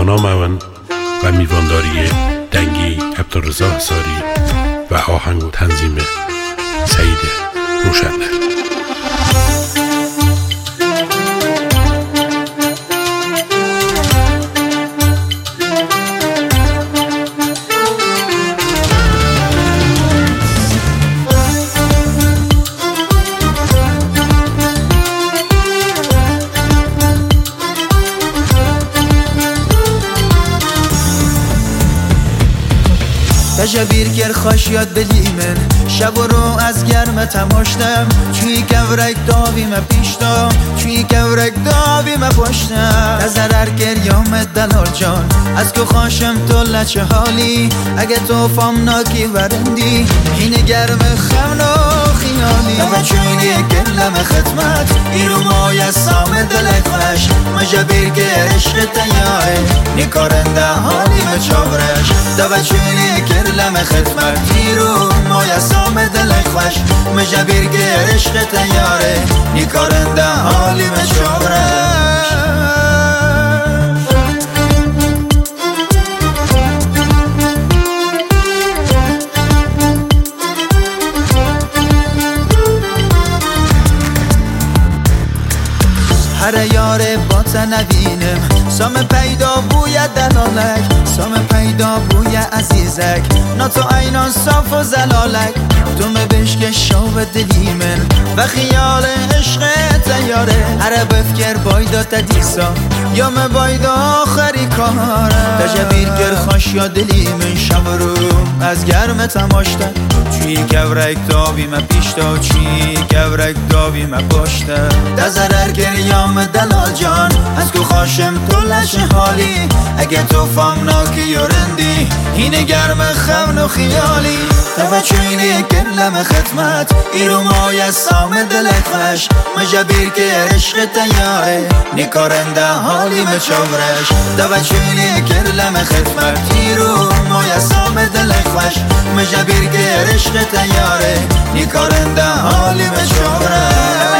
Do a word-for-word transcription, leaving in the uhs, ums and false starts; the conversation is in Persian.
توانا مون و میوانداری دنگی عبدالرضا حصاری و آهنگ و تنظیم سعید روشن‌در. تجبیر گر خوش یاد دلی من شب و رو از گرم تماشتم چوی گورک داوی ما پیشتا چوی گورک داوی ما پشتم نظرر گریام دلال جان از که خوشم تو لچه حالی اگه تو فامناکی ورندی این گرم خمنا خیالی و چونی گلم خدمت ایرو مای سام دلک خوش مجبیر گر عشق تیاره نکارنده حالی مچابرش و چونی گلم خدمت ایرو مای سام دلک خوش مجبیر گر عشق تیاره نکارنده حالی مچابرش. هر یاره با تنبینم سام پیدا بوی دلالک سام پیدا بوی عزیزک نا تو اینان صاف و زلالک تو مبشک شو دلی من و خیال عشق تیاره هر بفکر بایدا تدیسا یا مبایدا آخری کاره تجبیر گر خوش یا دلی من شب رو از گرم تماشتا چوی گورک داوی ما پیشتا چوی گورک داوی ما پشتا دزرر گریام دلال جان از که خوشم تو لش حالی اگه تو فامناکی یورندی این گرم خمن و خیالی تو چوینی گلم خدمت ایرو مای سام دلک خوش مجبیر که عشق تیاره نکارنده حالی مچورش تو چوینی گلم خدمت ایرو مای سام دلک خوش مجبیر که عشق تیاره نکارنده حالی مچورش.